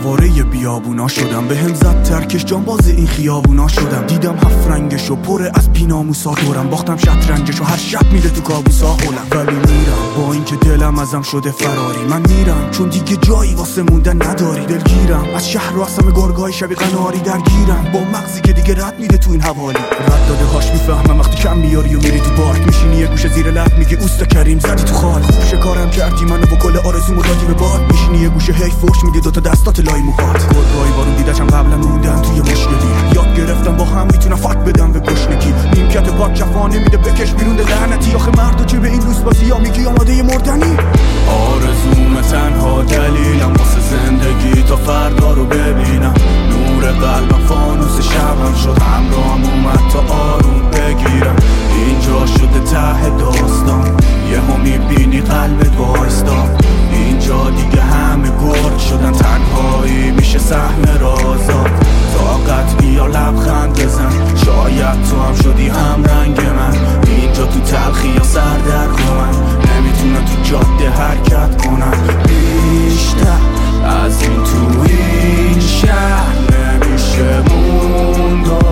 آواره بیابونا شدم، به هم زد ترکش جانباز این خیابونا شدم. دیدم هفت رنگشو پر از بیناموسا دورم، باختم شطرنجشو هر شب میره تو کابوسا هولم. ولی میرم با اینکه دلم ازم شده فراری، من میرم چون دیگه جایی واسه موندن نداری. دلگیرم از شهر و اصلا گرگای شبی قناری، درگیرم با مغزی که دیگه رد میده تو این حوالی. رد داده هاش میفهمم وقتی کم میاری و میری تو پارک، میشینی یه گوشه زیر لب میگی اوستا کریم زدی تو خال. خوب شکارم کردی منو با کل آرزومو دادی به باد، میشینی یه گوشه هی فوش میدی دوتا دستات لای موهات. گرگای بارون دیدشم قبلا موندم توی مشکلی، یاد گرفتم با هم میتونم فک بدم به گشنگی. نیمکت پاک کفا نمیده بکش بیرون لعنتی، آخه مردا که به این روز باسی یا میگی آماده مردنی. آرزوم تنها دلیلم واسه زندگی تا فردا رو ببینم. نور قلبم فانوس شبم شد، همراهم اومد تا آروم بگیرم. اینجا شده ته داستان، یهو میبینی قلبت وایستا. اینجا دیگه همه گرگ شدن، تنهایی میشه صحنه رازا. طاقت بیا لبخند بزن، شاید تو هم شدی هم رنگ من. اینجا تو تلخی یا سردرد من، نمیتونم تو جاده حرکت کنم. بیشتر از این تو این شهر نمیشه موند و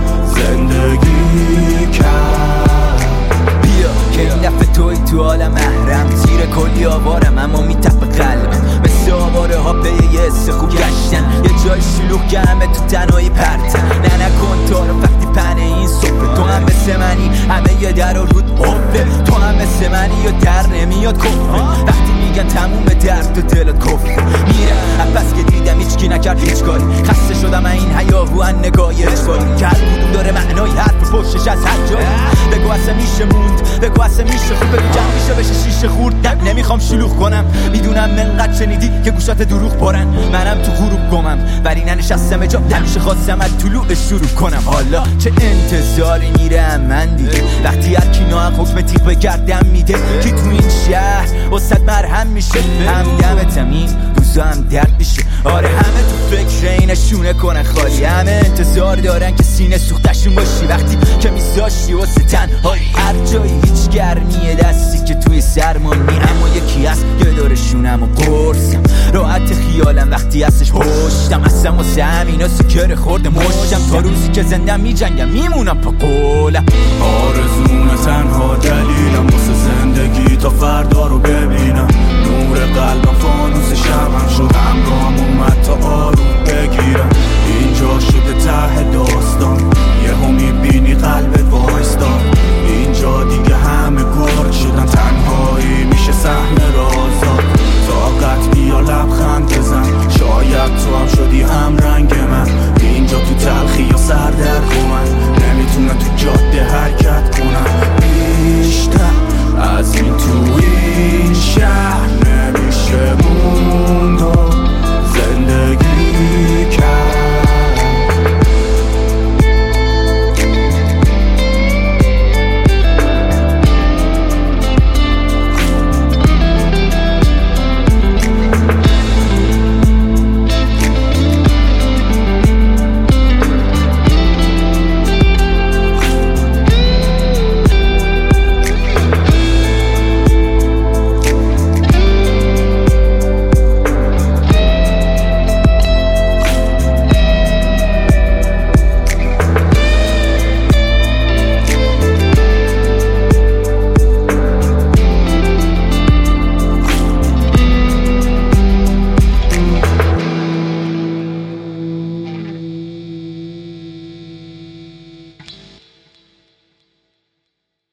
زندگی کرد. بیا که این دفعه توی تو حال محرم، زیر کلی آوارم اما میتپ قلبم. مثل آواره ها به یه حس خوب گشتن، یه جای شلوغ که همه تو تنهایی پرتن. نه نکن تو رو وقتی پنه این صبح، تو هم مثل منی همه یه در و رود قفله. تو هم مثل منی یا در نمیاد کفره، وقتی میگن تموم درد و دلت کفره. میرم پس که دیدم هیچکی نکرد هیچ کاری، خسته شدم این حیاهو ان نگاه اجباری. که هر کدوم داره معنای حرف پشتش از هر جایی. بگو اصلا میشه موند، بگو اصلا میشه خوب، بگو جمع میشه بشه شیشه خورد. نمیخوام شلوغ کنم، میدونم منقدر شنیدی که گوشات دروغ پرن. منم تو غروب گمم ولی ننشستم جا، همیشه خواستم از طلوع شروع کنم. حالا چه انتظاری میرم من دیگه، وقتی هر کی ناحق حکم تیغ به گردم میده. کی تو این شهر واسه مرهم میشه، هم دمتم این روزا هم درد میشه. آره همه تو فکر اینشونه کنن خالی، همه انتظار دارن که سینه سوختشون باشی. وقتی که میذاشتی واسه تنهایی هر جایی هیچ گرمیه دستی که توی سرمانی. اما یکی هست یه دارشونم و قرصم، راحت خیالم وقتی هستش پشتم. اصلا واسه همینا سکر خورده مشتم، تا روزی که زندم میجنگم میمونم پا قولم. آرزوم تنها دلیلم